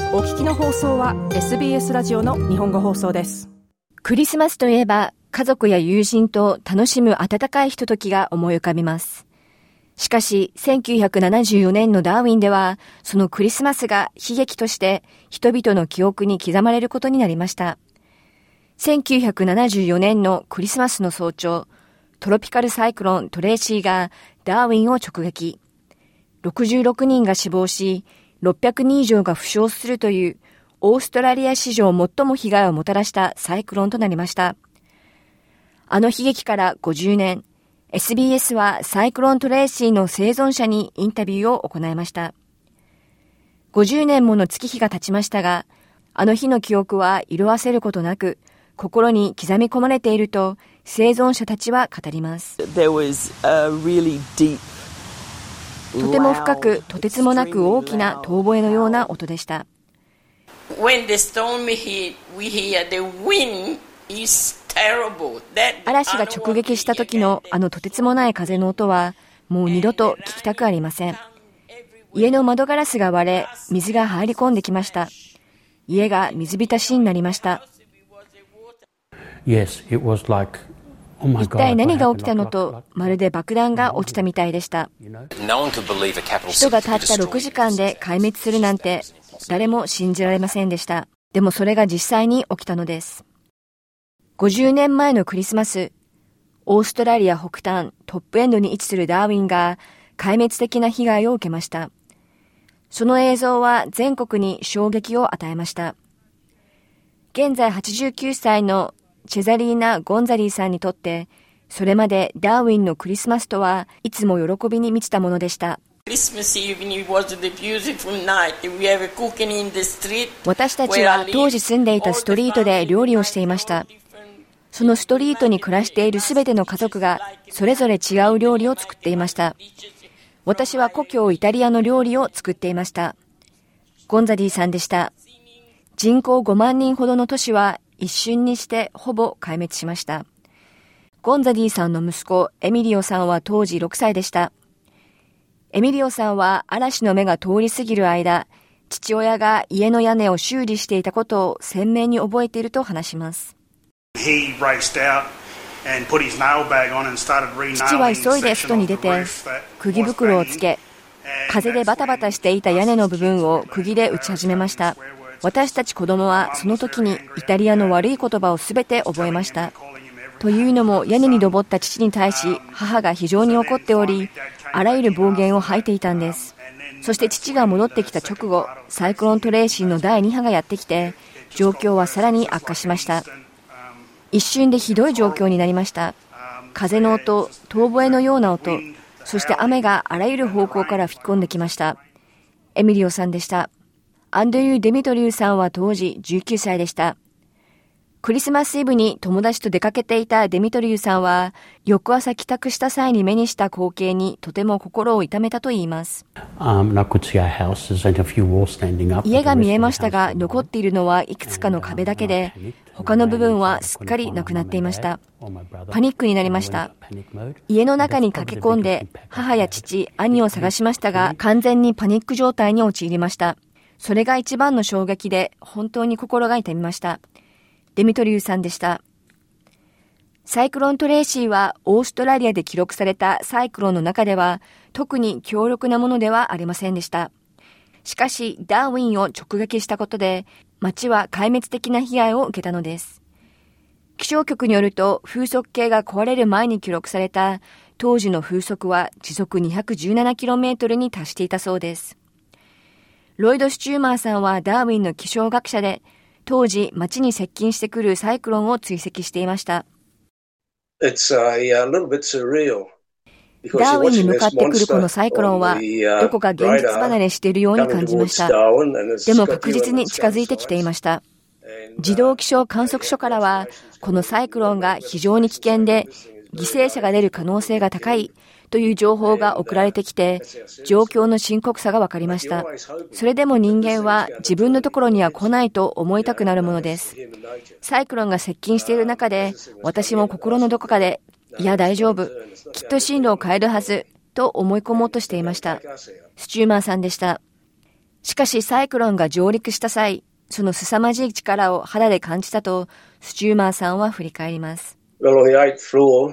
お聞きの放送は SBS ラジオの日本語放送です。 クリスマスといえば家族や友人と楽しむ温かいひとときが思い浮かびます。しかし1974年のダーウィンではそのクリスマスが悲劇として人々の記憶に刻まれることになりました。1974年のクリスマスの早朝、トロピカルサイクロントレーシーがダーウィンを直撃。66人が死亡し、600人以上が負傷するというオーストラリア史上最も被害をもたらしたサイクロンとなりました。あの悲劇から50年、SBS はサイクロントレーシーの生存者にインタビューを行いました。50年もの月日が経ちましたが、あの日の記憶は色あせることなく、心に刻み込まれていると生存者たちは語ります。とても深く、とてつもなく大きな遠吠えのような音でした。嵐が直撃した時のあのとてつもない風の音は、もう二度と聞きたくありません。家の窓ガラスが割れ、水が入り込んできました。家が水浸しになりました。一体何が起きたのと、まるで爆弾が落ちたみたいでした。人がたった6時間で壊滅するなんて、誰も信じられませんでした。でもそれが実際に起きたのです。50年前のクリスマス、オーストラリア北端トップエンドに位置するダーウィンが壊滅的な被害を受けました。その映像は全国に衝撃を与えました。現在89歳のチェザリーナ・ゴンザリーさんにとって、それまでダーウィンのクリスマスとはいつも喜びに満ちたものでした。私たちは当時住んでいたストリートで料理をしていました。そのストリートに暮らしているすべての家族がそれぞれ違う料理を作っていました。私は故郷イタリアの料理を作っていました。ゴンザリーさんでした。人口5万人ほどの都市は一瞬にしてほぼ壊滅しました。ゴンザリーさんの息子エミリオさんは当時6歳でした。エミリオさんは嵐の目が通り過ぎる間、父親が家の屋根を修理していたことを鮮明に覚えていると話します。父は急いで外に出て、釘袋をつけ、風でバタバタしていた屋根の部分を釘で打ち始めました。私たち子供はその時にイタリアの悪い言葉をすべて覚えました。というのも屋根に登った父に対し母が非常に怒っており、あらゆる暴言を吐いていたんです。そして父が戻ってきた直後、サイクロントレーシーの第2波がやってきて、状況はさらに悪化しました。一瞬でひどい状況になりました。風の音、遠吠えのような音、そして雨があらゆる方向から吹き込んできました。エミリオさんでした。アンドリュー・デミトリューさんは当時19歳でした。クリスマスイブに友達と出かけていたデミトリューさんは、翌朝帰宅した際に目にした光景にとても心を痛めたといいます。家が見えましたが、残っているのはいくつかの壁だけで、他の部分はすっかりなくなっていました。パニックになりました。家の中に駆け込んで、母や父、兄を探しましたが、完全にパニック状態に陥りました。それが一番の衝撃で、本当に心が痛みました。デミトリューさんでした。サイクロントレーシーはオーストラリアで記録されたサイクロンの中では特に強力なものではありませんでした。しかしダーウィンを直撃したことで街は壊滅的な被害を受けたのです。気象局によると風速計が壊れる前に記録された当時の風速は時速 217km に達していたそうです。ロイド・スチューマーさんはダーウィンの気象学者で当時、街に接近してくるサイクロンを追跡していました。ダーウィンに向かってくるこのサイクロンは、どこか現実離れしているように感じました。でも確実に近づいてきていました。自動気象観測所からは、このサイクロンが非常に危険で、犠牲者が出る可能性が高いという情報が送られてきて、状況の深刻さが分かりました。それでも人間は自分のところには来ないと思いたくなるものです。サイクロンが接近している中で、私も心のどこかで、いや大丈夫、きっと進路を変えるはず、と思い込もうとしていました。スチューマーさんでした。 しかしサイクロンが上陸した際、その凄まじい力を肌で感じたとスチューマーさんは振り返ります。 8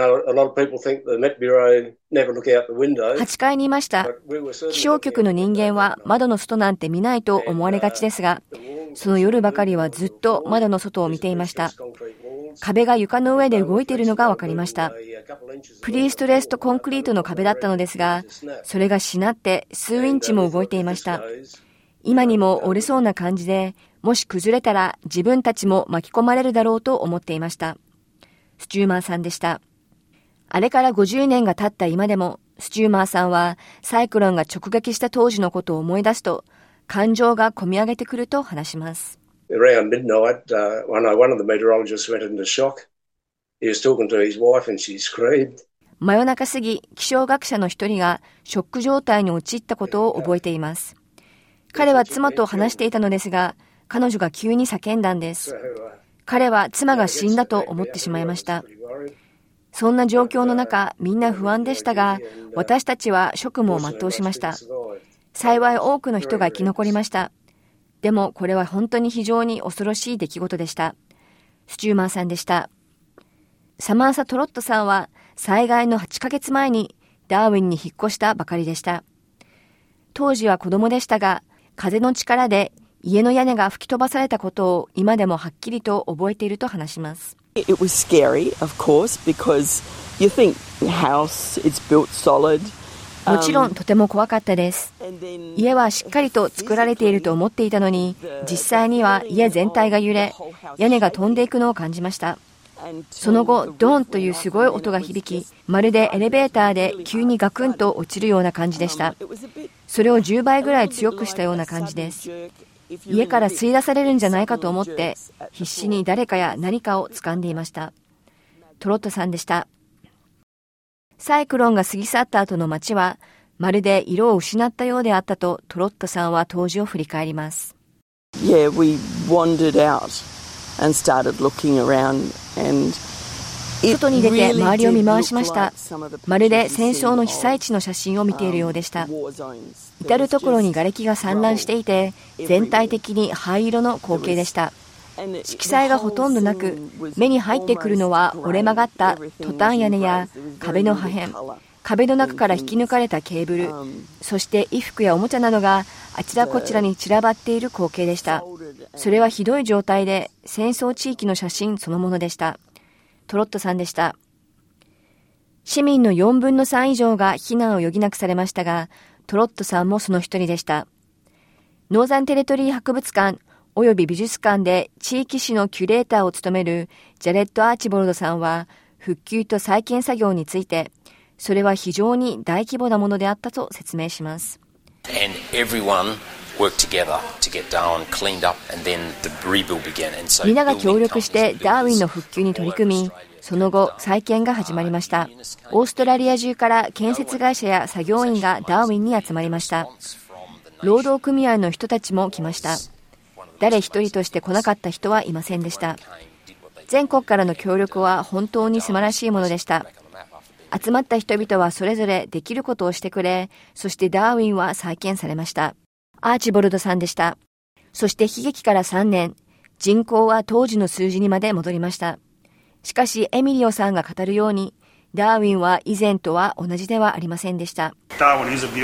階にいました。気象局の人間は窓の外なんて見ないと思われがちですが、その夜ばかりはずっと窓の外を見ていました。壁が床の上で動いているのが分かりました。プリーストレストコンクリートの壁だったのですが、それがしなって数インチも動いていました。今にも折れそうな感じで、もし崩れたら自分たちも巻き込まれるだろうと思っていました。スチューマーさんでした。あれから50年が経った今でも、スチューマーさんはサイクロンが直撃した当時のことを思い出すと、感情がこみ上げてくると話します。 Around midnight, one of the meteorologists went into shock. He was talking to his wife and she screamed. 真夜中過ぎ、気象学者の一人がショック状態に陥ったことを覚えています。彼は妻と話していたのですが、彼女が急に叫んだんです。彼は妻が死んだと思ってしまいました。そんな状況の中、みんな不安でしたが、私たちは職務を全うしました。幸い多くの人が生き残りました。でもこれは本当に非常に恐ろしい出来事でした。スチューマーさんでした。サマンサ・トロットさんは災害の8ヶ月前にダーウィンに引っ越したばかりでした。当時は子供でしたが、風の力で家の屋根が吹き飛ばされたことを今でもはっきりと覚えていると話します。 It was scary, of course, because you think house, it's built solid. もちろんとても怖かったです。家はしっかりと作られていると思っていたのに、実際には家全体が揺れ、屋根が飛んでいくのを感じました。その後、ドーンというすごい音が響き、まるでエレベーターで急にガクンと落ちるような感じでした。それを10倍ぐらい強くしたような感じです。家から吸い出されるんじゃないかと思って、必死に誰かや何かを掴んでいました。トロットさんでした。サイクロンが過ぎ去った後の街は、まるで色を失ったようであったとトロットさんは当時を振り返ります。 Yeah, we wandered out and started looking around and 外に出て周りを見回しました。まるで戦争の被災地の写真を見ているようでした。至る所に瓦礫が散乱していて、全体的に灰色の光景でした。色彩がほとんどなく、目に入ってくるのは折れ曲がったトタン屋根や壁の破片、壁の中から引き抜かれたケーブル、そして衣服やおもちゃなどがあちらこちらに散らばっている光景でした。それはひどい状態で戦争地域の写真そのものでした。トロットさんでした。市民の4分の3以上が避難を余儀なくされましたが、トロットさんもその一人でした。ノーザンテレトリー博物館および美術館で地域史のキュレーターを務めるジャレット・アーチボルドさんは、復旧と再建作業について、それは非常に大規模なものであったと説明します。皆が協力してダーウィンの復旧に取り組み、その後再建が始まりました。オーストラリア中から建設会社や作業員がダーウィンに集まりました。労働組合の人たちも来ました。誰一人として来なかった人はいませんでした。全国からの協力は本当に素晴らしいものでした。集まった人々はそれぞれできることをしてくれ、そしてダーウィンは再建されました。アーチボルドさんでした。そして悲劇から3年、人口は当時の数字にまで戻りました。しかしエミリオさんが語るように、ダーウィンは以前とは同じではありませんでした。ダー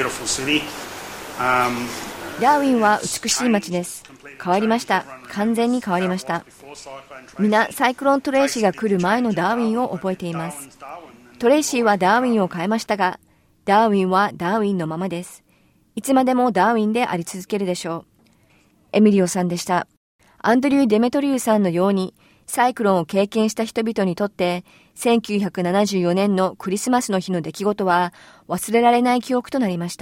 ウィンは美しい街です。変わりました。完全に変わりました。皆、サイクロントレイシーが来る前のダーウィンを覚えています。トレイシーはダーウィンを変えましたが、ダーウィンはダーウィンのままです。いつまでもダーウィンであり続けるでしょう。エミリオさんでした。アンドリュー・デメトリウさんのように、サイクロンを経験した人々にとって、1974年のクリスマスの日の出来事は忘れられない記憶となりました。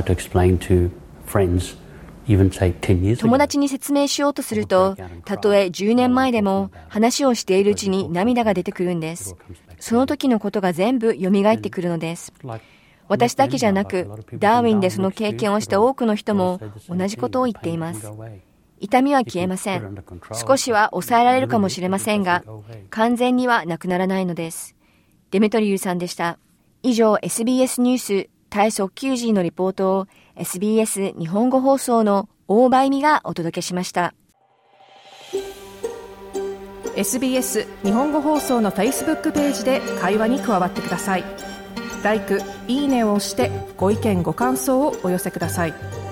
友達に説明しようとすると、たとえ10年前でも話をしているうちに涙が出てくるんです。その時のことが全部蘇ってくるのです。私だけじゃなく、ダーウィンでその経験をした多くの人も同じことを言っています。痛みは消えません。少しは抑えられるかもしれませんが、完全にはなくならないのです。デメトリウさんでした。以上 SBS ニュースタイ速球時のリポートを SBS 日本語放送の大場恵美がお届けしました。 SBS 日本語放送の Facebook ページで会話に加わってください。LIKE、いいねを押してご意見ご感想をお寄せください。